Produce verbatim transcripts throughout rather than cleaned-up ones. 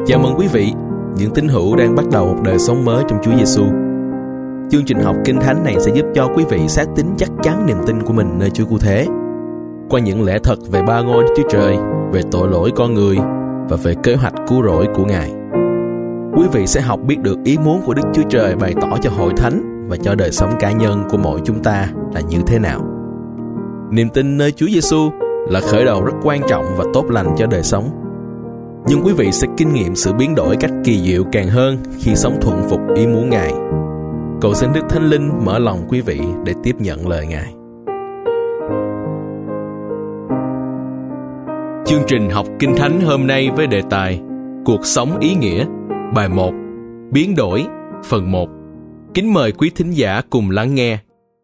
Chào mừng quý vị, những tín hữu đang bắt đầu một đời sống mới trong Chúa Giêsu. Chương trình học Kinh Thánh này sẽ giúp cho quý vị xác tín chắc chắn niềm tin của mình nơi Chúa Cứu Thế. Qua những lẽ thật về ba ngôi Đức Chúa Trời, về tội lỗi con người và về kế hoạch cứu rỗi của Ngài. Quý vị sẽ học biết được ý muốn của Đức Chúa Trời bày tỏ cho hội thánh và cho đời sống cá nhân của mỗi chúng ta là như thế nào. Niềm tin nơi Chúa Giêsu là khởi đầu rất quan trọng và tốt lành cho đời sống. Nhưng quý vị sẽ kinh nghiệm sự biến đổi cách kỳ diệu càng hơn khi sống thuận phục ý muốn Ngài. Cầu xin Đức Thánh Linh mở lòng quý vị để tiếp nhận lời Ngài. Chương trình học Kinh Thánh hôm nay với đề tài Cuộc sống ý nghĩa, bài một, biến đổi, phần một. Kính mời quý thính giả cùng lắng nghe.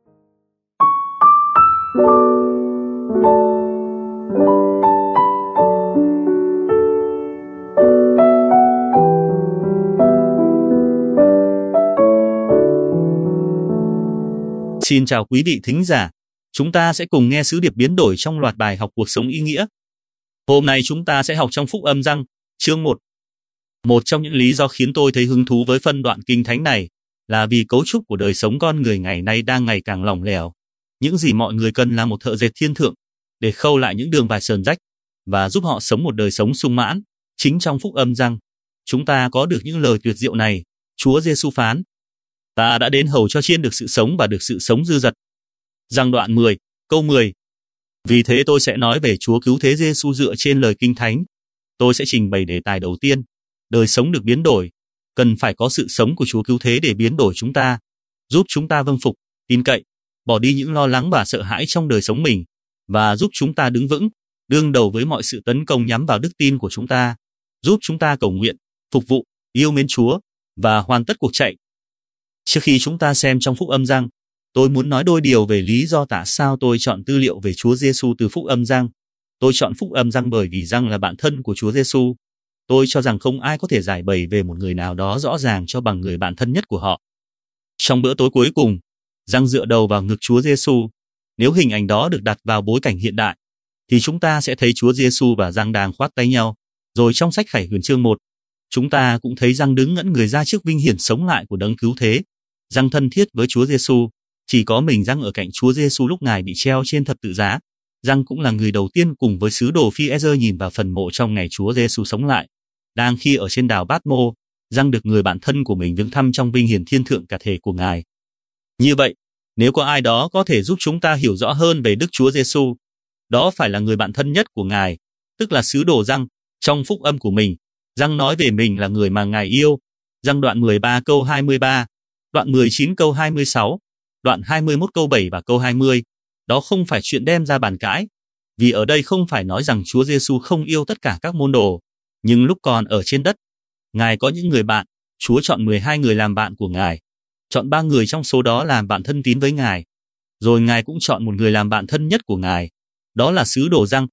Xin chào quý vị thính giả, chúng ta sẽ cùng nghe sứ điệp biến đổi trong loạt bài học cuộc sống ý nghĩa. Hôm nay chúng ta sẽ học trong Phúc Âm Giăng, chương một. Một trong những lý do khiến tôi thấy hứng thú với phân đoạn kinh thánh này là vì cấu trúc của đời sống con người ngày nay đang ngày càng lỏng lẻo. Những gì mọi người cần là một thợ dệt thiên thượng để khâu lại những đường vải sờn rách và giúp họ sống một đời sống sung mãn. Chính trong Phúc Âm Giăng, chúng ta có được những lời tuyệt diệu này. Chúa Giêsu phán: Ta đã đến hầu cho chiên được sự sống và được sự sống dư dật. Giăng đoạn mười, câu mười. Vì thế tôi sẽ nói về Chúa Cứu Thế Giêsu dựa trên lời Kinh Thánh. Tôi sẽ trình bày đề tài đầu tiên, đời sống được biến đổi. Cần phải có sự sống của Chúa Cứu Thế để biến đổi chúng ta, giúp chúng ta vâng phục, tin cậy, bỏ đi những lo lắng và sợ hãi trong đời sống mình, và giúp chúng ta đứng vững, đương đầu với mọi sự tấn công nhắm vào đức tin của chúng ta, giúp chúng ta cầu nguyện, phục vụ, yêu mến Chúa, và hoàn tất cuộc chạy. Trước khi chúng ta xem trong Phúc Âm Giăng, tôi muốn nói đôi điều về lý do tại sao tôi chọn tư liệu về Chúa Giêsu từ Phúc Âm Giăng. Tôi chọn Phúc Âm Giăng bởi vì Giăng là bạn thân của Chúa Giêsu. Tôi cho rằng không ai có thể giải bày về một người nào đó rõ ràng cho bằng người bạn thân nhất của họ. Trong bữa tối cuối cùng, Giăng dựa đầu vào ngực Chúa Giêsu. Nếu hình ảnh đó được đặt vào bối cảnh hiện đại, thì chúng ta sẽ thấy Chúa Giêsu và Giăng đang khoác tay nhau. Rồi trong sách Khải Huyền chương một, chúng ta cũng thấy Giăng đứng ngẩn người ra trước vinh hiển sống lại của Đấng Cứu Thế. Giăng thân thiết với Chúa Giêsu, chỉ có mình Giăng ở cạnh Chúa Giêsu lúc Ngài bị treo trên thập tự giá. Giăng cũng là người đầu tiên cùng với sứ đồ Phi-e-rơ nhìn vào phần mộ trong ngày Chúa Giêsu sống lại. Đang khi ở trên đảo Bát-mô, Giăng được người bạn thân của mình viếng thăm trong vinh hiển thiên thượng cả thể của Ngài. Như vậy, nếu có ai đó có thể giúp chúng ta hiểu rõ hơn về Đức Chúa Giêsu, đó phải là người bạn thân nhất của Ngài, tức là sứ đồ Giăng. Trong phúc âm của mình, Giăng nói về mình là người mà Ngài yêu. Giăng đoạn mười ba câu hai mươi ba, đoạn mười chín câu hai mươi sáu, đoạn hai mươi mốt câu bảy và câu hai mươi. Đó không phải chuyện đem ra bàn cãi, vì ở đây không phải nói rằng Chúa Giêsu không yêu tất cả các môn đồ, nhưng lúc còn ở trên đất, Ngài có những người bạn. Chúa chọn mười hai người làm bạn của Ngài, chọn ba người trong số đó làm bạn thân tín với Ngài, rồi Ngài cũng chọn một người làm bạn thân nhất của Ngài, đó là sứ đồ Giăng.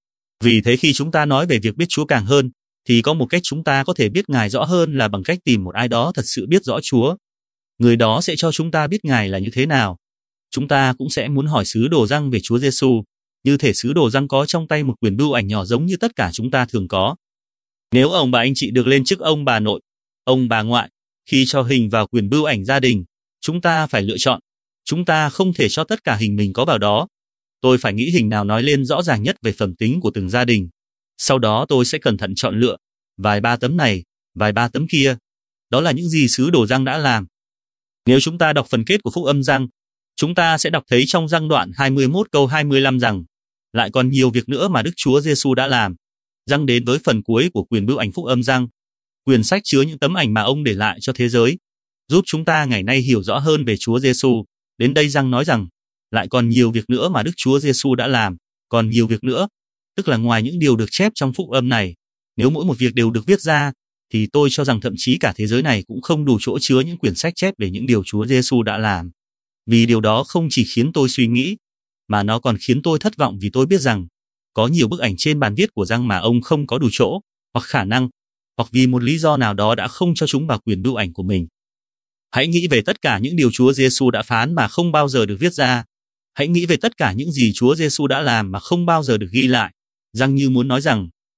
Vì thế khi chúng ta nói về việc biết Chúa càng hơn, thì có một cách chúng ta có thể biết Ngài rõ hơn là bằng cách tìm một ai đó thật sự biết rõ Chúa. Người đó sẽ cho chúng ta biết Ngài là như thế nào. Chúng ta cũng sẽ muốn hỏi sứ đồ Giăng về Chúa Giêsu, như thể sứ đồ Giăng có trong tay một quyển bưu ảnh nhỏ giống như tất cả chúng ta thường có. Nếu ông bà anh chị được lên chức ông bà nội, ông bà ngoại, khi cho hình vào quyển bưu ảnh gia đình, chúng ta phải lựa chọn. Chúng ta không thể cho tất cả hình mình có vào đó. Tôi phải nghĩ hình nào nói lên rõ ràng nhất về phẩm tính của từng gia đình. Sau đó tôi sẽ cẩn thận chọn lựa vài ba tấm này, vài ba tấm kia. Đó là những gì sứ đồ Giăng đã làm. Nếu chúng ta đọc phần kết của Phúc Âm Giăng, chúng ta sẽ đọc thấy trong Giăng đoạn hai mươi mốt câu hai mươi lăm rằng lại còn nhiều việc nữa mà Đức Chúa Giêsu đã làm. Giăng đến với phần cuối của quyển bưu ảnh Phúc Âm Giăng. Quyển sách chứa những tấm ảnh mà ông để lại cho thế giới, giúp chúng ta ngày nay hiểu rõ hơn về Chúa Giêsu. Đến đây Giăng nói rằng lại còn nhiều việc nữa mà Đức Chúa Giêsu đã làm, còn nhiều việc nữa, tức là ngoài những điều được chép trong Phúc Âm này. Nếu mỗi một việc đều được viết ra, thì tôi cho rằng thậm chí cả thế giới này cũng không đủ chỗ chứa những quyển sách chép về những điều Chúa Giêsu đã làm. Vì điều đó không chỉ khiến tôi suy nghĩ, mà nó còn khiến tôi thất vọng vì tôi biết rằng có nhiều bức ảnh trên bàn viết của Giăng mà ông không có đủ chỗ, hoặc khả năng, hoặc vì một lý do nào đó đã không cho chúng vào quyển bưu ảnh của mình. Hãy nghĩ về tất cả những điều Chúa Giêsu đã phán mà không bao giờ được viết ra. Hãy nghĩ về tất cả những gì Chúa Giêsu đã làm mà không bao giờ được ghi lại. Giăng như muốn nói rằng,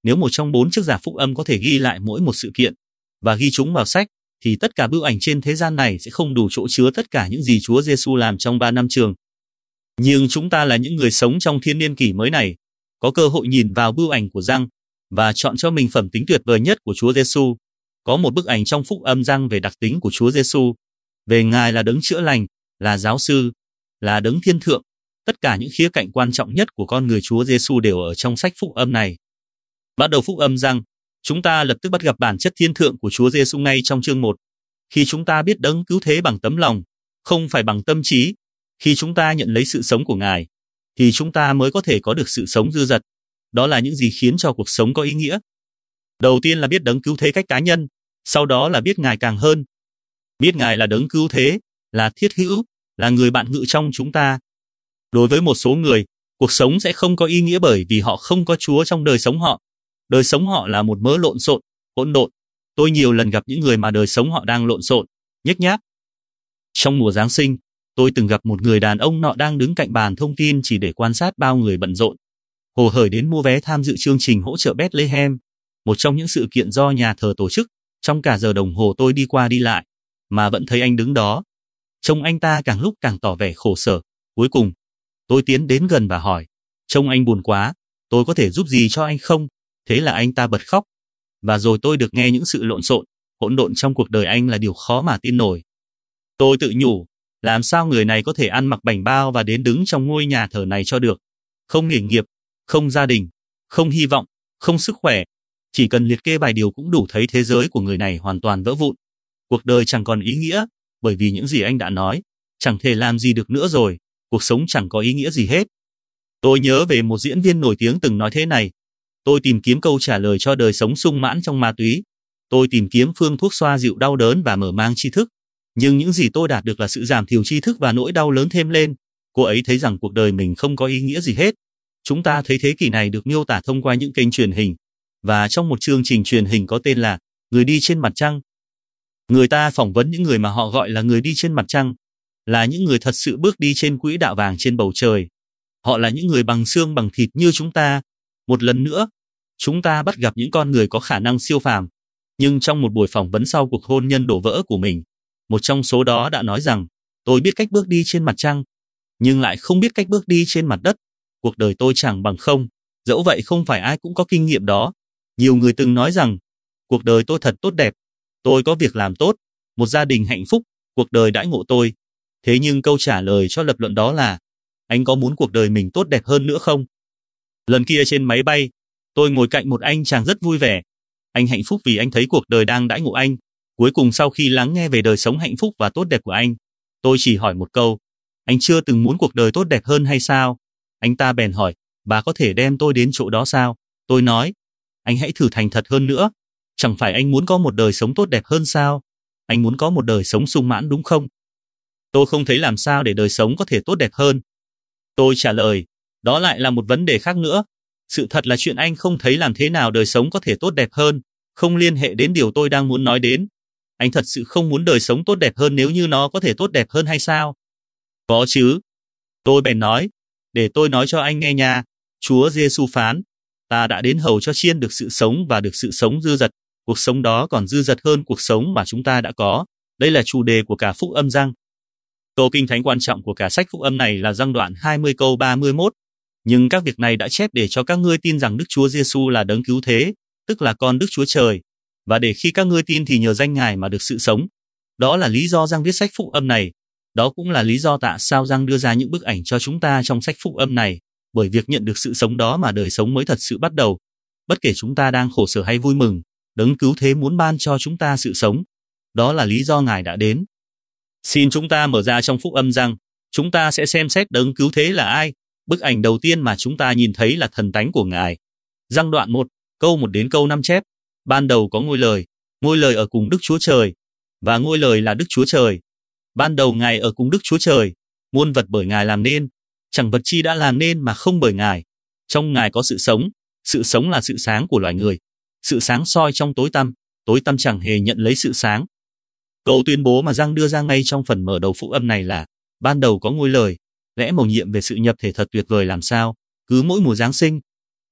Nếu một trong bốn chức giả phúc âm có thể ghi lại mỗi một sự kiện và ghi chúng vào sách, thì tất cả bưu ảnh trên thế gian này sẽ không đủ chỗ chứa tất cả những gì Chúa Giêsu làm trong ba năm trường. Nhưng chúng ta là những người sống trong thiên niên kỷ mới này, có cơ hội nhìn vào bưu ảnh của Giăng và chọn cho mình phẩm tính tuyệt vời nhất của Chúa Giêsu. Có một bức ảnh trong phúc âm Giăng về đặc tính của Chúa Giêsu, về Ngài là đấng chữa lành, là giáo sư, là đấng thiên thượng. Tất cả những khía cạnh quan trọng nhất của con người Chúa Giêsu đều ở trong sách phúc âm này. Bắt đầu phúc âm Giăng, chúng ta lập tức bắt gặp bản chất thiên thượng của Chúa Giêsu ngay trong chương một. Khi chúng ta biết đấng cứu thế bằng tấm lòng, không phải bằng tâm trí, khi chúng ta nhận lấy sự sống của Ngài, thì chúng ta mới có thể có được sự sống dư dật. Đó là những gì khiến cho cuộc sống có ý nghĩa. Đầu tiên là biết đấng cứu thế cách cá nhân, sau đó là biết Ngài càng hơn. Biết Ngài là đấng cứu thế, là thiết hữu, là người bạn ngự trong chúng ta. Đối với một số người, cuộc sống sẽ không có ý nghĩa bởi vì họ không có Chúa trong đời sống họ. Đời sống họ là một mớ lộn xộn, hỗn độn. Tôi nhiều lần gặp những người mà đời sống họ đang lộn xộn, nhếch nhác. Trong mùa Giáng sinh, tôi từng gặp một người đàn ông nọ đang đứng cạnh bàn thông tin chỉ để quan sát bao người bận rộn, hồ hởi đến mua vé tham dự chương trình hỗ trợ Bethlehem, một trong những sự kiện do nhà thờ tổ chức. Trong cả giờ đồng hồ tôi đi qua đi lại, mà vẫn thấy anh đứng đó. Trông anh ta càng lúc càng tỏ vẻ khổ sở. Cuối cùng, tôi tiến đến gần và hỏi, trông anh buồn quá, tôi có thể giúp gì cho anh không? Thế là anh ta bật khóc. Và rồi tôi được nghe những sự lộn xộn, hỗn độn trong cuộc đời anh là điều khó mà tin nổi. Tôi tự nhủ, làm sao người này có thể ăn mặc bảnh bao và đến đứng trong ngôi nhà thờ này cho được? Không nghề nghiệp, không gia đình, không hy vọng, không sức khỏe. Chỉ cần liệt kê vài điều cũng đủ thấy thế giới của người này hoàn toàn vỡ vụn. Cuộc đời chẳng còn ý nghĩa, bởi vì những gì anh đã nói, chẳng thể làm gì được nữa rồi, cuộc sống chẳng có ý nghĩa gì hết. Tôi nhớ về một diễn viên nổi tiếng từng nói thế này, tôi tìm kiếm câu trả lời cho đời sống sung mãn trong ma túy. Tôi tìm kiếm phương thuốc xoa dịu đau đớn và mở mang tri thức. Nhưng những gì tôi đạt được là sự giảm thiểu tri thức và nỗi đau lớn thêm lên. Cô ấy thấy rằng cuộc đời mình không có ý nghĩa gì hết. Chúng ta thấy thế kỷ này được miêu tả thông qua những kênh truyền hình. Và trong một chương trình truyền hình có tên là Người đi trên mặt trăng. Người ta phỏng vấn những người mà họ gọi là người đi trên mặt trăng, là những người thật sự bước đi trên quỹ đạo vàng trên bầu trời. Họ là những người bằng xương bằng thịt như chúng ta. Một lần nữa, chúng ta bắt gặp những con người có khả năng siêu phàm. Nhưng trong một buổi phỏng vấn sau cuộc hôn nhân đổ vỡ của mình, một trong số đó đã nói rằng, tôi biết cách bước đi trên mặt trăng, nhưng lại không biết cách bước đi trên mặt đất. Cuộc đời tôi chẳng bằng không, dẫu vậy không phải ai cũng có kinh nghiệm đó. Nhiều người từng nói rằng, cuộc đời tôi thật tốt đẹp, tôi có việc làm tốt, một gia đình hạnh phúc, cuộc đời đãi ngộ tôi. Thế nhưng câu trả lời cho lập luận đó là, anh có muốn cuộc đời mình tốt đẹp hơn nữa không? Lần kia trên máy bay, tôi ngồi cạnh một anh chàng rất vui vẻ. Anh hạnh phúc vì anh thấy cuộc đời đang đãi ngộ anh. Cuối cùng sau khi lắng nghe về đời sống hạnh phúc và tốt đẹp của anh, tôi chỉ hỏi một câu, anh chưa từng muốn cuộc đời tốt đẹp hơn hay sao? Anh ta bèn hỏi, bà có thể đem tôi đến chỗ đó sao? Tôi nói, anh hãy thử thành thật hơn nữa. Chẳng phải anh muốn có một đời sống tốt đẹp hơn sao? Anh muốn có một đời sống sung mãn đúng không? Tôi không thấy làm sao để đời sống có thể tốt đẹp hơn. Tôi trả lời, đó lại là một vấn đề khác nữa. Sự thật là chuyện anh không thấy làm thế nào đời sống có thể tốt đẹp hơn, không liên hệ đến điều tôi đang muốn nói đến. Anh thật sự không muốn đời sống tốt đẹp hơn nếu như nó có thể tốt đẹp hơn hay sao? Có chứ. Tôi bèn nói, để tôi nói cho anh nghe nha. Chúa Giêsu phán, ta đã đến hầu cho chiên được sự sống và được sự sống dư dật. Cuộc sống đó còn dư dật hơn cuộc sống mà chúng ta đã có. Đây là chủ đề của cả phúc âm Giăng. Câu kinh thánh quan trọng của cả sách phúc âm này là Giăng đoạn hai mươi câu ba mươi mốt. Nhưng các việc này đã chép để cho các ngươi tin rằng Đức Chúa Giêsu là đấng cứu thế, tức là con Đức Chúa Trời, và để khi các ngươi tin thì nhờ danh Ngài mà được sự sống. Đó là lý do Giăng viết sách phúc âm này. Đó cũng là lý do tại sao Giăng đưa ra những bức ảnh cho chúng ta trong sách phúc âm này, bởi việc nhận được sự sống đó mà đời sống mới thật sự bắt đầu. Bất kể chúng ta đang khổ sở hay vui mừng, đấng cứu thế muốn ban cho chúng ta sự sống. Đó là lý do Ngài đã đến. Xin chúng ta mở ra trong phúc âm Giăng, chúng ta sẽ xem xét đấng cứu thế là ai. Bức ảnh đầu tiên mà chúng ta nhìn thấy là thần tánh của Ngài. Giăng đoạn một, câu một đến câu năm chép, ban đầu có ngôi lời, ngôi lời ở cùng Đức Chúa Trời, và ngôi lời là Đức Chúa Trời. Ban đầu Ngài ở cùng Đức Chúa Trời, muôn vật bởi Ngài làm nên, chẳng vật chi đã làm nên mà không bởi Ngài. Trong Ngài có sự sống, sự sống là sự sáng của loài người. Sự sáng soi trong tối tăm, tối tăm chẳng hề nhận lấy sự sáng. Câu tuyên bố mà Giăng đưa ra ngay trong phần mở đầu phúc âm này là, ban đầu có ngôi lời, lẽ mầu nhiệm về sự nhập thể thật tuyệt vời làm sao. Cứ mỗi mùa Giáng sinh,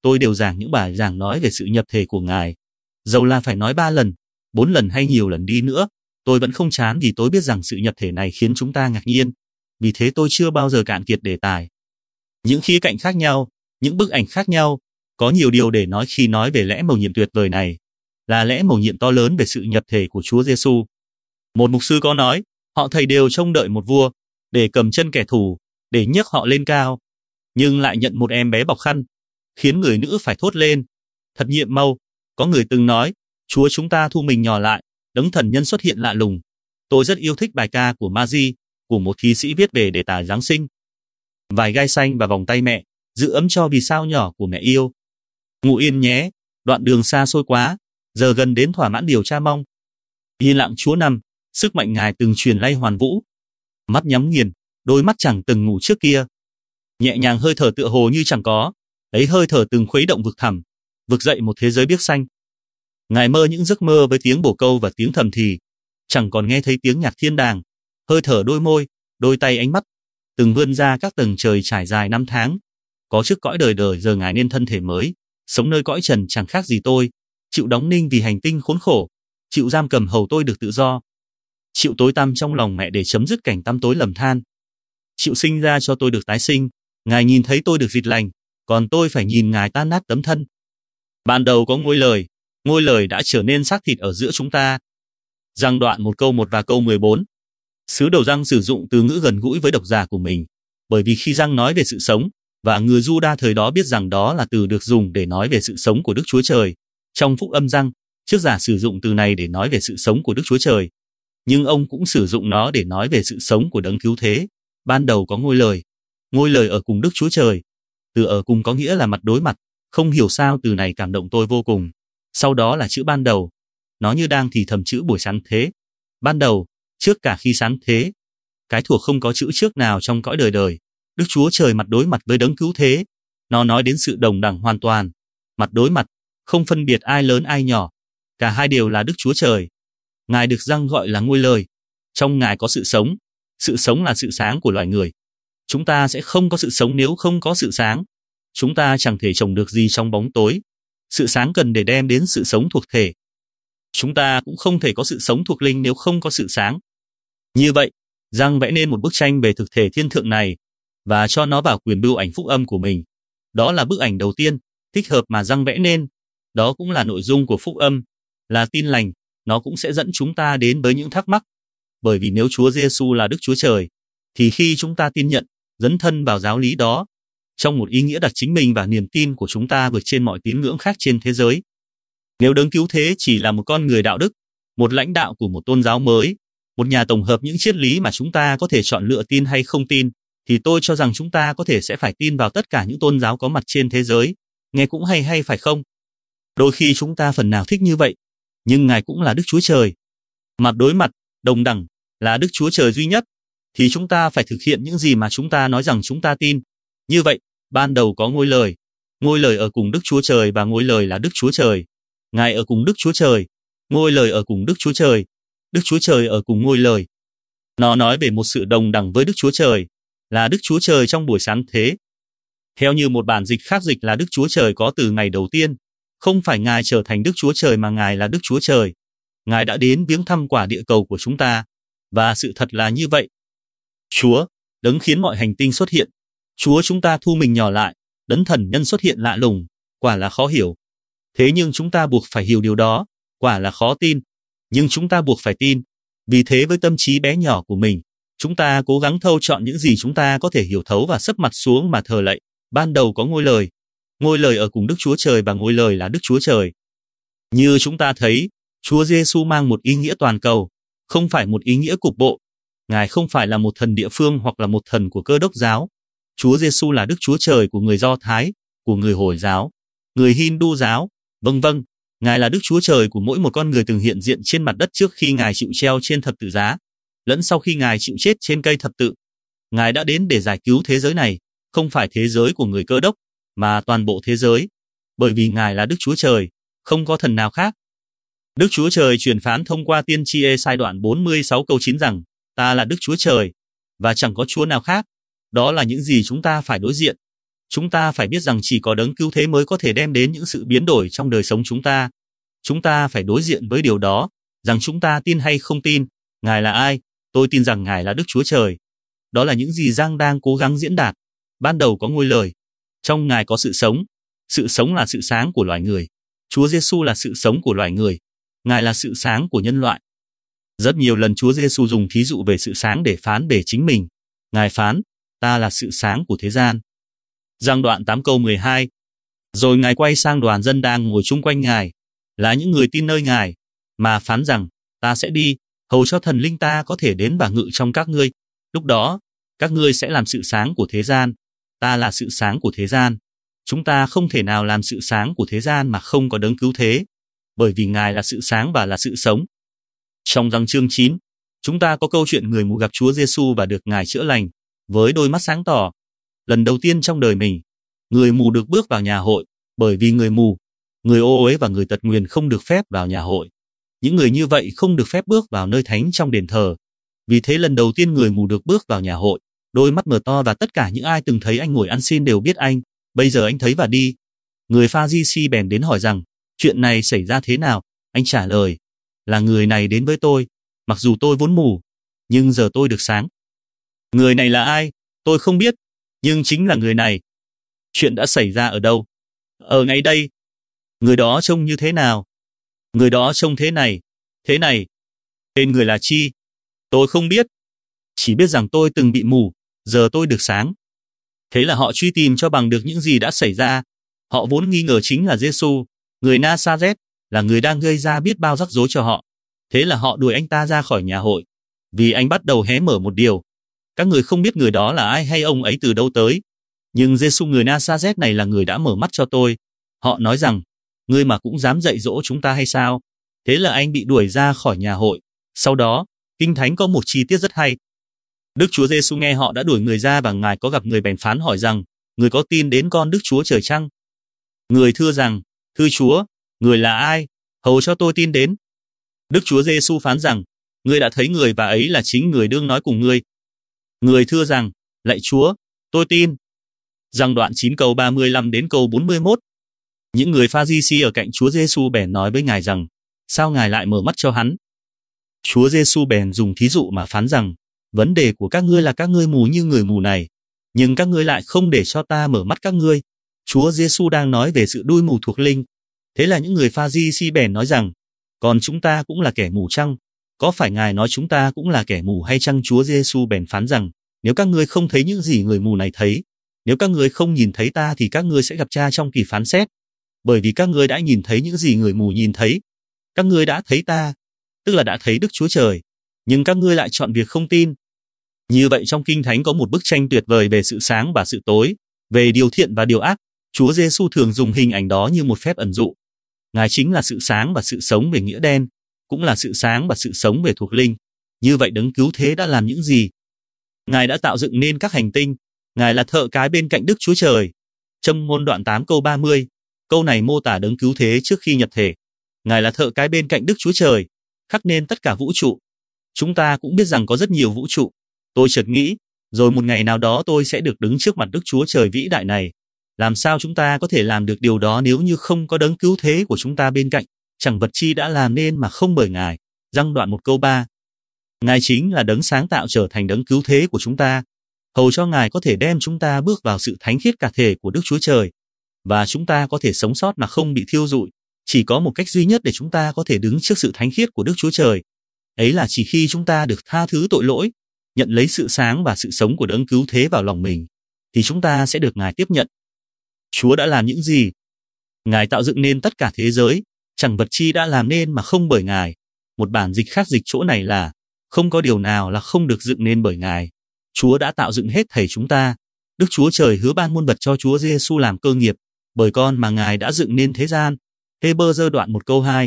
tôi đều giảng những bài giảng nói về sự nhập thể của Ngài. Dầu là phải nói ba lần, bốn lần hay nhiều lần đi nữa, tôi vẫn không chán vì tôi biết rằng sự nhập thể này khiến chúng ta ngạc nhiên. Vì thế tôi chưa bao giờ cạn kiệt đề tài. Những khía cạnh khác nhau, những bức ảnh khác nhau, có nhiều điều để nói khi nói về lẽ mầu nhiệm tuyệt vời này, là lẽ mầu nhiệm to lớn về sự nhập thể của Chúa Giêsu. Một mục sư có nói, họ thầy đều trông đợi một vua, để cầm chân kẻ thù, để nhấc họ lên cao, nhưng lại nhận một em bé bọc khăn, khiến người nữ phải thốt lên, thật nhiệm màu. Có người từng nói, Chúa chúng ta thu mình nhỏ lại, đấng thần nhân xuất hiện lạ lùng. Tôi rất yêu thích bài ca của Magi, của một thi sĩ viết về đề tài Giáng sinh. Vài gai xanh và vòng tay mẹ, giữ ấm cho vì sao nhỏ của mẹ yêu. Ngủ yên nhé, đoạn đường xa xôi quá, giờ gần đến thỏa mãn điều cha mong. Yên lặng Chúa nằm, sức mạnh Ngài từng truyền lay hoàn vũ. Mắt nhắm nghiền, đôi mắt chẳng từng ngủ trước kia. Nhẹ nhàng hơi thở tựa hồ như chẳng có, lấy hơi thở từng khuấy động vực thẳm, vực dậy một thế giới biếc xanh. Ngài mơ những giấc mơ với tiếng bồ câu và tiếng thầm thì, chẳng còn nghe thấy tiếng nhạc thiên đàng. Hơi thở đôi môi, đôi tay ánh mắt, từng vươn ra các tầng trời trải dài năm tháng. Có trước cõi đời đời giờ Ngài nên thân thể mới, sống nơi cõi trần chẳng khác gì tôi, chịu đóng ninh vì hành tinh khốn khổ, chịu giam cầm hầu tôi được tự do, chịu tối tăm trong lòng mẹ để chấm dứt cảnh tăm tối lầm than, chịu sinh ra cho tôi được tái sinh. Ngài nhìn thấy tôi được dịch lành, còn tôi phải nhìn Ngài tan nát tấm thân. Ban đầu có ngôi lời, ngôi lời đã trở nên xác thịt ở giữa chúng ta. Giăng đoạn một câu một và câu mười bốn. Sứ đồ Giăng sử dụng từ ngữ gần gũi với độc giả của mình, bởi vì khi Giăng nói về sự sống, và người Giu-đa thời đó biết rằng đó là từ được dùng để nói về sự sống của Đức Chúa Trời. Trong phúc âm Giăng, trước giả sử dụng từ này để nói về sự sống của Đức Chúa Trời, nhưng ông cũng sử dụng nó để nói về sự sống của đấng cứu thế. Ban đầu có ngôi lời, ngôi lời ở cùng Đức Chúa Trời. Từ ở cùng có nghĩa là mặt đối mặt, không hiểu sao từ này cảm động tôi vô cùng. Sau đó là chữ ban đầu, nó như đang thì thầm chữ buổi sáng thế. Ban đầu, trước cả khi sáng thế, cái thuộc không có chữ trước nào trong cõi đời đời. Đức Chúa Trời mặt đối mặt với đấng cứu thế. Nó nói đến sự đồng đẳng hoàn toàn, mặt đối mặt, không phân biệt ai lớn ai nhỏ. Cả hai đều là Đức Chúa Trời. Ngài được Giăng gọi là ngôi lời. Trong Ngài có sự sống. Sự sống là sự sáng của loài người. Chúng ta sẽ không có sự sống nếu không có sự sáng. Chúng ta chẳng thể trồng được gì trong bóng tối. Sự sáng cần để đem đến sự sống thuộc thể. Chúng ta cũng không thể có sự sống thuộc linh nếu không có sự sáng. Như vậy, Giăng vẽ nên một bức tranh về thực thể thiên thượng này và cho nó vào quyền bưu ảnh phúc âm của mình. Đó là bức ảnh đầu tiên, thích hợp mà Giăng vẽ nên. Đó cũng là nội dung của phúc âm, là tin lành. Nó cũng sẽ dẫn chúng ta đến với những thắc mắc. Bởi vì nếu Chúa Giêsu là Đức Chúa Trời, thì khi chúng ta tin nhận, dấn thân vào giáo lý đó, trong một ý nghĩa đặt chính mình và niềm tin của chúng ta vượt trên mọi tín ngưỡng khác trên thế giới. Nếu đấng cứu thế chỉ là một con người đạo đức, một lãnh đạo của một tôn giáo mới, một nhà tổng hợp những triết lý mà chúng ta có thể chọn lựa tin hay không tin, thì tôi cho rằng chúng ta có thể sẽ phải tin vào tất cả những tôn giáo có mặt trên thế giới. Nghe cũng hay hay phải không? Đôi khi chúng ta phần nào thích như vậy, nhưng Ngài cũng là Đức Chúa Trời. Mặt đối mặt, đồng đẳng, là Đức Chúa Trời duy nhất, thì chúng ta phải thực hiện những gì mà chúng ta nói rằng chúng ta tin. Như vậy, ban đầu có ngôi lời, ngôi lời ở cùng Đức Chúa Trời và ngôi lời là Đức Chúa Trời. Ngài ở cùng Đức Chúa Trời, ngôi lời ở cùng Đức Chúa Trời, Đức Chúa Trời ở cùng ngôi lời. Nó nói về một sự đồng đẳng với Đức Chúa Trời, là Đức Chúa Trời trong buổi sáng thế. Theo như một bản dịch khác dịch là Đức Chúa Trời có từ ngày đầu tiên, không phải Ngài trở thành Đức Chúa Trời mà Ngài là Đức Chúa Trời. Ngài đã đến viếng thăm quả địa cầu của chúng ta, và sự thật là như vậy. Chúa, đấng khiến mọi hành tinh xuất hiện, Chúa chúng ta thu mình nhỏ lại, đấng thần nhân xuất hiện lạ lùng, quả là khó hiểu. Thế nhưng chúng ta buộc phải hiểu điều đó, quả là khó tin, nhưng chúng ta buộc phải tin. Vì thế với tâm trí bé nhỏ của mình, chúng ta cố gắng thâu chọn những gì chúng ta có thể hiểu thấu và sấp mặt xuống mà thờ lạy. Ban đầu có ngôi lời, ngôi lời ở cùng Đức Chúa Trời và ngôi lời là Đức Chúa Trời. Như chúng ta thấy, Chúa Giêsu mang một ý nghĩa toàn cầu, không phải một ý nghĩa cục bộ. Ngài không phải là một thần địa phương hoặc là một thần của Cơ Đốc giáo. Chúa Giêsu là Đức Chúa Trời của người Do Thái, của người Hồi giáo, người Hindu giáo, vân vân. Ngài là Đức Chúa Trời của mỗi một con người từng hiện diện trên mặt đất trước khi Ngài chịu treo trên thập tự giá, lẫn sau khi Ngài chịu chết trên cây thập tự. Ngài đã đến để giải cứu thế giới này, không phải thế giới của người Cơ Đốc, mà toàn bộ thế giới. Bởi vì Ngài là Đức Chúa Trời, không có thần nào khác. Đức Chúa Trời truyền phán thông qua tiên tri Ê-sai đoạn bốn mươi sáu câu chín rằng, ta là Đức Chúa Trời, và chẳng có Chúa nào khác. Đó là những gì chúng ta phải đối diện. Chúng ta phải biết rằng chỉ có đấng cứu thế mới có thể đem đến những sự biến đổi trong đời sống chúng ta. Chúng ta phải đối diện với điều đó, rằng chúng ta tin hay không tin. Ngài là ai? Tôi tin rằng Ngài là Đức Chúa Trời. Đó là những gì Giăng đang cố gắng diễn đạt. Ban đầu có ngôi lời. Trong Ngài có sự sống. Sự sống là sự sáng của loài người. Chúa Giêsu là sự sống của loài người. Ngài là sự sáng của nhân loại. Rất nhiều lần Chúa Giêsu dùng thí dụ về sự sáng để phán về chính mình. Ngài phán, ta là sự sáng của thế gian. Giăng đoạn tám câu mười hai. Rồi Ngài quay sang đoàn dân đang ngồi chung quanh Ngài, là những người tin nơi Ngài, mà phán rằng, ta sẽ đi, hầu cho thần linh ta có thể đến và ngự trong các ngươi. Lúc đó, các ngươi sẽ làm sự sáng của thế gian. Ta là sự sáng của thế gian. Chúng ta không thể nào làm sự sáng của thế gian mà không có đấng cứu thế, bởi vì Ngài là sự sáng và là sự sống. Trong Giăng chương chín, chúng ta có câu chuyện người mù gặp Chúa Giêsu và được Ngài chữa lành, với đôi mắt sáng tỏ. Lần đầu tiên trong đời mình, người mù được bước vào nhà hội, bởi vì người mù, người ô uế và người tật nguyền không được phép vào nhà hội. Những người như vậy không được phép bước vào nơi thánh trong đền thờ. Vì thế lần đầu tiên người mù được bước vào nhà hội, đôi mắt mở to và tất cả những ai từng thấy anh ngồi ăn xin đều biết anh, bây giờ anh thấy và đi. Người Pha-ri-si bèn đến hỏi rằng, chuyện này xảy ra thế nào? Anh trả lời, là người này đến với tôi, mặc dù tôi vốn mù, nhưng giờ tôi được sáng. Người này là ai? Tôi không biết, nhưng chính là người này. Chuyện đã xảy ra ở đâu? Ở ngay đây. Người đó trông như thế nào? Người đó trông thế này, thế này. Tên người là chi? Tôi không biết. Chỉ biết rằng tôi từng bị mù, giờ tôi được sáng. Thế là họ truy tìm cho bằng được những gì đã xảy ra. Họ vốn nghi ngờ chính là Giêsu, người Na-sa-rét, là người đang gây ra biết bao rắc rối cho họ. Thế là họ đuổi anh ta ra khỏi nhà hội, vì anh bắt đầu hé mở một điều. Các người không biết người đó là ai hay ông ấy từ đâu tới. Nhưng Giêsu người Na-sa-rét này là người đã mở mắt cho tôi. Họ nói rằng, ngươi mà cũng dám dạy dỗ chúng ta hay sao? Thế là anh bị đuổi ra khỏi nhà hội. Sau đó, Kinh Thánh có một chi tiết rất hay. Đức Chúa Giêsu nghe họ đã đuổi người ra và Ngài có gặp người bèn phán hỏi rằng, người có tin đến con Đức Chúa Trời chăng? Người thưa rằng, thưa Chúa, người là ai? Hầu cho tôi tin đến. Đức Chúa Giêsu phán rằng, ngươi đã thấy người và ấy là chính người đương nói cùng ngươi. Người thưa rằng, lạy Chúa, tôi tin. Giăng đoạn chín câu ba mươi lăm đến câu bốn mươi mốt. Những người Pha-ri-si ở cạnh Chúa Giêsu bèn nói với Ngài rằng, sao Ngài lại mở mắt cho hắn? Chúa Giêsu bèn dùng thí dụ mà phán rằng, vấn đề của các ngươi là các ngươi mù như người mù này, nhưng các ngươi lại không để cho ta mở mắt các ngươi. Chúa Giêsu đang nói về sự đuôi mù thuộc linh. Thế là những người Pha-ri-si bèn nói rằng, còn chúng ta cũng là kẻ mù chăng? Có phải Ngài nói chúng ta cũng là kẻ mù hay chăng? Chúa Giêsu bèn phán rằng, nếu các ngươi không thấy những gì người mù này thấy, nếu các ngươi không nhìn thấy ta thì các ngươi sẽ gặp Cha trong kỳ phán xét. Bởi vì các ngươi đã nhìn thấy những gì người mù nhìn thấy. Các ngươi đã thấy ta, tức là đã thấy Đức Chúa Trời, nhưng các ngươi lại chọn việc không tin. Như vậy trong Kinh Thánh có một bức tranh tuyệt vời về sự sáng và sự tối, về điều thiện và điều ác. Chúa Giêsu thường dùng hình ảnh đó như một phép ẩn dụ. Ngài chính là sự sáng và sự sống về nghĩa đen, cũng là sự sáng và sự sống về thuộc linh. Như vậy đấng cứu thế đã làm những gì? Ngài đã tạo dựng nên các hành tinh. Ngài là thợ cái bên cạnh Đức Chúa Trời. Châm ngôn đoạn tám câu ba mươi. Câu này mô tả đấng cứu thế trước khi nhập thể. Ngài là thợ cái bên cạnh Đức Chúa Trời, khắc nên tất cả vũ trụ. Chúng ta cũng biết rằng có rất nhiều vũ trụ. Tôi chợt nghĩ, rồi một ngày nào đó tôi sẽ được đứng trước mặt Đức Chúa Trời vĩ đại này. Làm sao chúng ta có thể làm được điều đó nếu như không có đấng cứu thế của chúng ta bên cạnh? Chẳng vật chi đã làm nên mà không bởi Ngài. Giăng đoạn một câu ba. Ngài chính là đấng sáng tạo trở thành đấng cứu thế của chúng ta, hầu cho Ngài có thể đem chúng ta bước vào sự thánh khiết cả thể của Đức Chúa Trời, và chúng ta có thể sống sót mà không bị thiêu rụi. Chỉ có một cách duy nhất để chúng ta có thể đứng trước sự thánh khiết của Đức Chúa Trời. Ấy là chỉ khi chúng ta được tha thứ tội lỗi, nhận lấy sự sáng và sự sống của đấng cứu thế vào lòng mình, thì chúng ta sẽ được Ngài tiếp nhận. Chúa đã làm những gì? Ngài tạo dựng nên tất cả thế giới, chẳng vật chi đã làm nên mà không bởi Ngài. Một bản dịch khác dịch chỗ này là, không có điều nào là không được dựng nên bởi Ngài. Chúa đã tạo dựng hết thảy chúng ta. Đức Chúa Trời hứa ban muôn vật cho Chúa Giêsu làm cơ nghiệp, bởi con mà Ngài đã dựng nên thế gian. Hê-bơ-dơ đoạn một câu hai.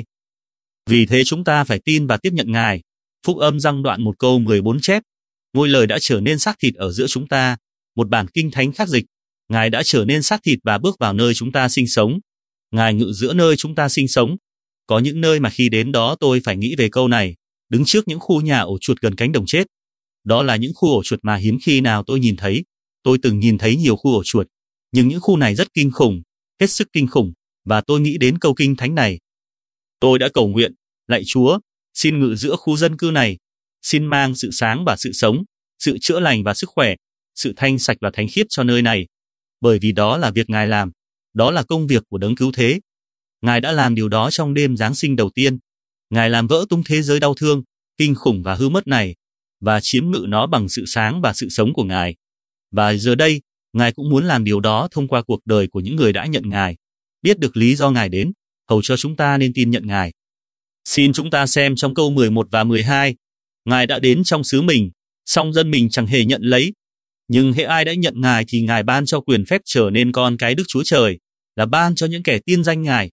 Vì thế chúng ta phải tin và tiếp nhận Ngài. Phúc âm Giăng đoạn một câu mười bốn chép, ngôi lời đã trở nên xác thịt ở giữa chúng ta. Một bản kinh thánh khác dịch, Ngài đã trở nên xác thịt và bước vào nơi chúng ta sinh sống. Ngài ngự giữa nơi chúng ta sinh sống. Có những nơi mà khi đến đó tôi phải nghĩ về câu này, đứng trước những khu nhà ổ chuột gần cánh đồng chết. Đó là những khu ổ chuột mà hiếm khi nào tôi nhìn thấy. Tôi từng nhìn thấy nhiều khu ổ chuột, Nhưng những khu này rất kinh khủng, hết sức kinh khủng, và tôi nghĩ đến câu kinh thánh này. Tôi đã cầu nguyện, lạy Chúa, xin ngự giữa khu dân cư này, xin mang sự sáng và sự sống, sự chữa lành và sức khỏe, sự thanh sạch và thánh khiết cho nơi này. Bởi vì đó là việc Ngài làm, đó là công việc của Đấng Cứu Thế. Ngài đã làm điều đó trong đêm Giáng sinh đầu tiên. Ngài làm vỡ tung thế giới đau thương, kinh khủng và hư mất này, và chiếm ngự nó bằng sự sáng và sự sống của Ngài. Và giờ đây, Ngài cũng muốn làm điều đó thông qua cuộc đời của những người đã nhận Ngài, biết được lý do Ngài đến, hầu cho chúng ta nên tin nhận Ngài. Xin chúng ta xem trong câu mười một và mười hai. Ngài đã đến trong xứ mình, song dân mình chẳng hề nhận lấy. Nhưng hễ ai đã nhận Ngài thì Ngài ban cho quyền phép trở nên con cái Đức Chúa Trời, là ban cho những kẻ tin danh Ngài.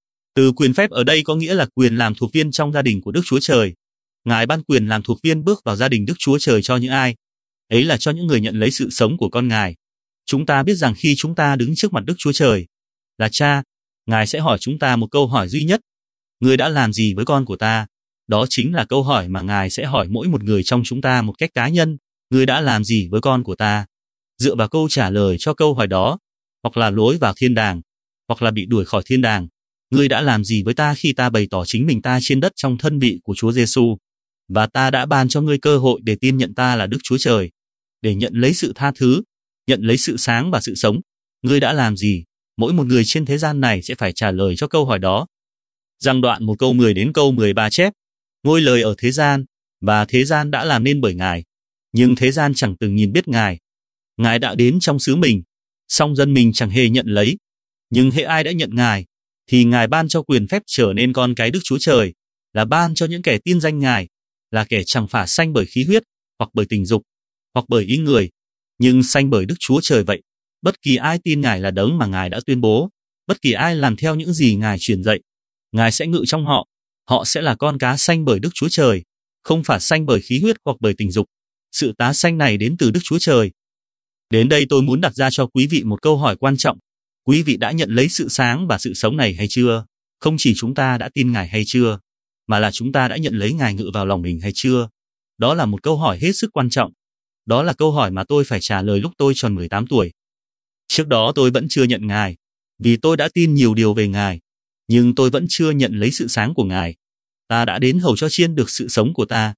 Từ quyền phép ở đây có nghĩa là quyền làm thuộc viên trong gia đình của Đức Chúa Trời. Ngài ban quyền làm thuộc viên bước vào gia đình Đức Chúa Trời cho những ai? Ấy là cho những người nhận lấy sự sống của con Ngài. Chúng ta biết rằng khi chúng ta đứng trước mặt Đức Chúa Trời, là Cha, Ngài sẽ hỏi chúng ta một câu hỏi duy nhất. Ngươi đã làm gì với con của ta? Đó chính là câu hỏi mà Ngài sẽ hỏi mỗi một người trong chúng ta một cách cá nhân. Ngươi đã làm gì với con của ta? Dựa vào câu trả lời cho câu hỏi đó, hoặc là lối vào thiên đàng, hoặc là bị đuổi khỏi thiên đàng. Ngươi đã làm gì với ta khi ta bày tỏ chính mình ta trên đất trong thân vị của Chúa Giêsu, và ta đã ban cho ngươi cơ hội để tin nhận ta là Đức Chúa Trời, để nhận lấy sự tha thứ, nhận lấy sự sáng và sự sống. Ngươi đã làm gì? Mỗi một người trên thế gian này sẽ phải trả lời cho câu hỏi đó. Giăng đoạn một câu mười đến câu mười ba chép: Ngôi lời ở thế gian, và thế gian đã làm nên bởi Ngài, nhưng thế gian chẳng từng nhìn biết Ngài. Ngài đã đến trong xứ mình, song dân mình chẳng hề nhận lấy. Nhưng hễ ai đã nhận Ngài, thì Ngài ban cho quyền phép trở nên con cái Đức Chúa Trời, là ban cho những kẻ tin danh Ngài, là kẻ chẳng phải sanh bởi khí huyết, hoặc bởi tình dục, hoặc bởi ý người, nhưng sanh bởi Đức Chúa Trời vậy. Bất kỳ ai tin Ngài là Đấng mà Ngài đã tuyên bố, bất kỳ ai làm theo những gì Ngài truyền dạy, Ngài sẽ ngự trong họ. Họ sẽ là con cá sanh bởi Đức Chúa Trời, không phải sanh bởi khí huyết hoặc bởi tình dục. Sự tá sanh này đến từ Đức Chúa Trời. Đến đây tôi muốn đặt ra cho quý vị một câu hỏi quan trọng. Quý vị đã nhận lấy sự sáng và sự sống này hay chưa? Không chỉ chúng ta đã tin Ngài hay chưa, mà là chúng ta đã nhận lấy Ngài ngự vào lòng mình hay chưa? Đó là một câu hỏi hết sức quan trọng. Đó là câu hỏi mà tôi phải trả lời lúc tôi tròn mười tám tuổi. Trước đó tôi vẫn chưa nhận Ngài, vì tôi đã tin nhiều điều về Ngài, nhưng tôi vẫn chưa nhận lấy sự sáng của Ngài. Ta đã đến hầu cho chiên được sự sống của ta.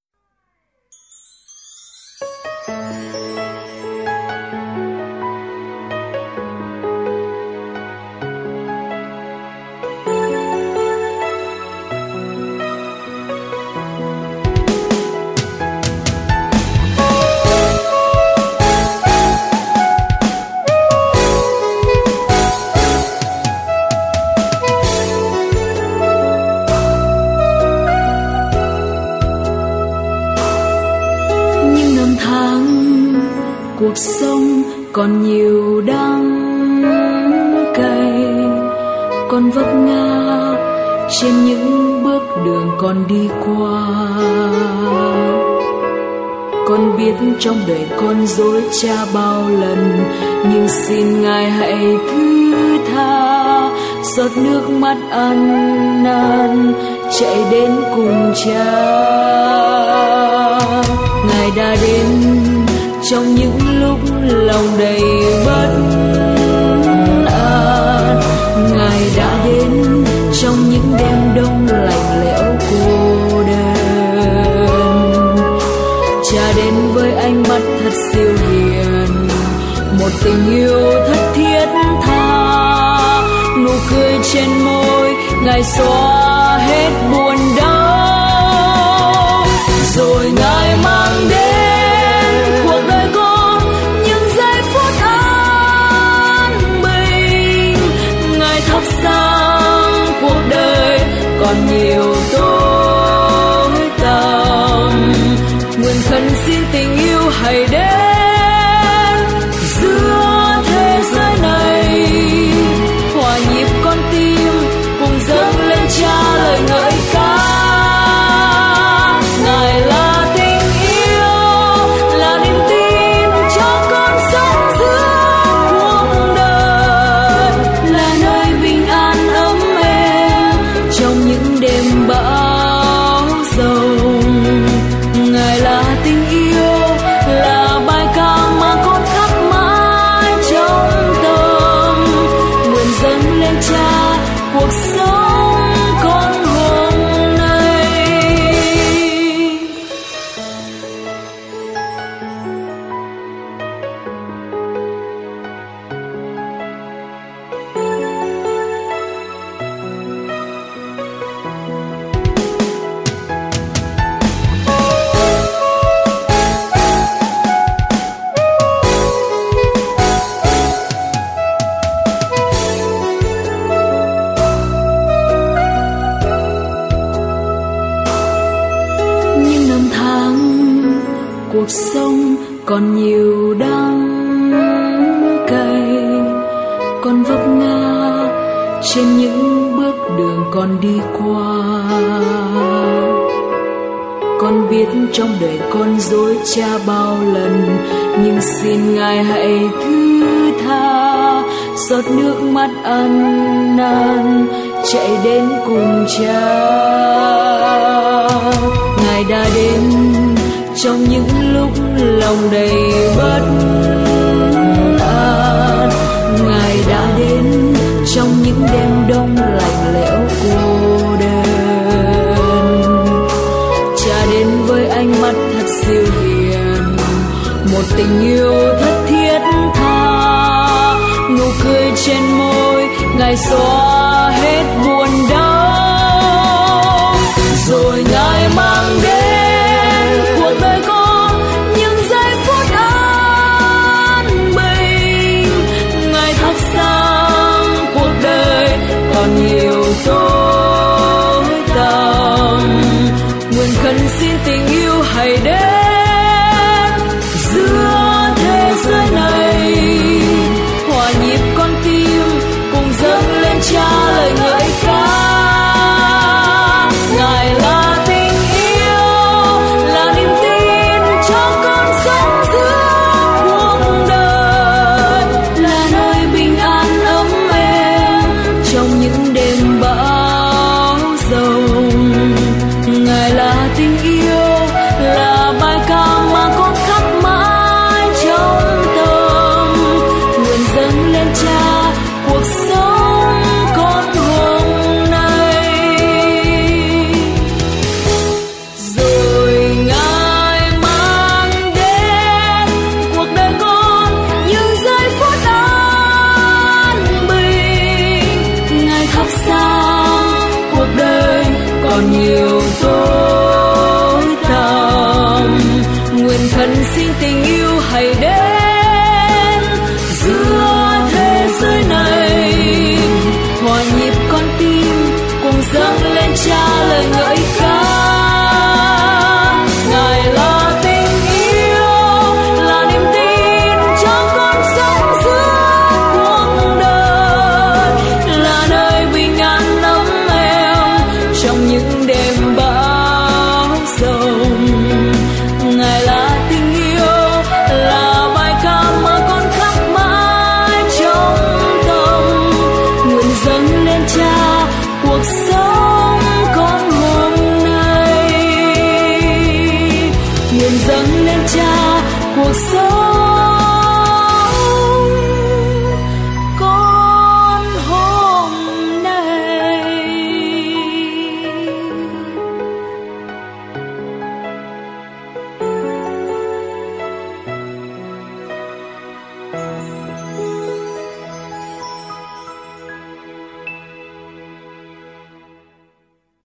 Cuộc sống còn nhiều đắng cay, còn vấp ngã trên những bước đường con đi qua. Con biết trong đời con dối trá bao lần, nhưng xin Ngài hãy thứ tha. Giọt nước mắt ăn năn chạy đến cùng Cha. Ngài đã đến trong những lúc lòng đầy bất an. Ngài đã đến trong những đêm đông lạnh lẽo cô đơn. Cha đến với ánh mắt thật siêu hiền, một tình yêu thật thiết tha. Nụ cười trên môi Ngài xóa hết buồn đau, rồi Ngài mang đến cuộc đời con những giây phút an bình. Ngài thắp sáng cuộc đời còn nhiều tối tăm. Nguyện khẩn xin tình yêu hãy đến giữa thế giới này, hòa nhịp con tim cùng dâng lên Cha lời ngợi ca. cuộc sống còn nhiều đắng cay, con vấp ngã trên những bước đường con đi qua. Con biết trong đời con dối cha bao lần, nhưng xin Ngài hãy thứ tha. Giọt nước mắt ăn năn chạy đến cùng cha. Ngài đã đến trong những lúc lòng đầy bất an. Ngài đã đến trong những đêm đông lạnh lẽo cô đơn. Cha đến với ánh mắt thật siêu hiền, một tình yêu thật thiết tha. Nụ cười trên môi Ngài xóa hết buồn đau, rồi Ngài mang đến cuộc đời con những giây phút an bình. Ngài thắp sáng cuộc đời còn nhiều tối tăm. Nguyện khấn xin tình yêu hãy đến giữa thế giới này, hòa nhịp con tim cùng dâng lên Cha lời ngợi ca. Ngài là tình yêu, là niềm tin cho con sống giữa cuộc đời, là nơi bình an ấm êm trong những đêm bão giông. Ngài là tình yêu, là bài ca mà con khắc mãi trong tâm. Nguyện dâng lên Cha cuộc sống con hôm nay. Rồi Ngài mang đến cuộc đời con những giây phút an bình. Ngài thắp sáng cuộc đời còn nhiều tối tăm. Nguyện khấn xin tình yêu hãy đến giữa thế giới này, hòa nhịp con tim cùng dâng lên Cha lời ngợi ca. Ngài là tình yêu, là niềm tin cho con sống giữa cuộc đời, là nơi bình an ấm êm trong những đêm bão giông. Ngài là tình yêu, là bài ca mà con khắc mãi trong tâm. Nguyện dâng lên Cha cuộc sống con hôm nay. Nguyện dâng lên Cha cuộc sống